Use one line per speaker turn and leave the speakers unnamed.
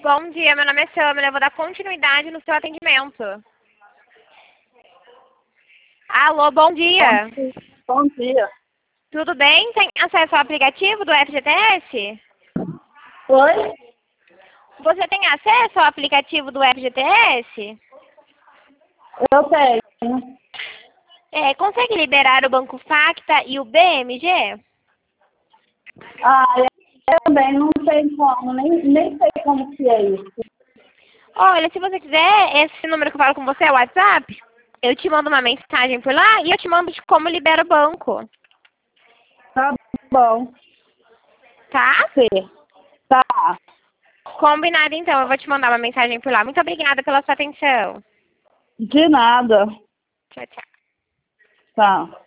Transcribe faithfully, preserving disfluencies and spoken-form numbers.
Bom dia, meu nome é Samara, eu vou dar continuidade no seu atendimento. Alô, bom dia.
Bom dia. Bom dia.
Tudo bem? Tem acesso ao aplicativo do F G T S?
Oi?
Você tem acesso ao aplicativo do F G T S?
Eu tenho.
É, consegue liberar o Banco Facta e o B M G?
Ah, eu também não sei como, nem, nem sei como que é isso.
Olha, se você quiser, esse número que eu falo com você é o WhatsApp. Eu te mando uma mensagem por lá e eu te mando de como libera o banco.
Tá bom.
Tá?
Sim. Tá.
Combinado então, eu vou te mandar uma mensagem por lá. Muito obrigada pela sua atenção.
De nada.
Tchau, tchau.
Tá.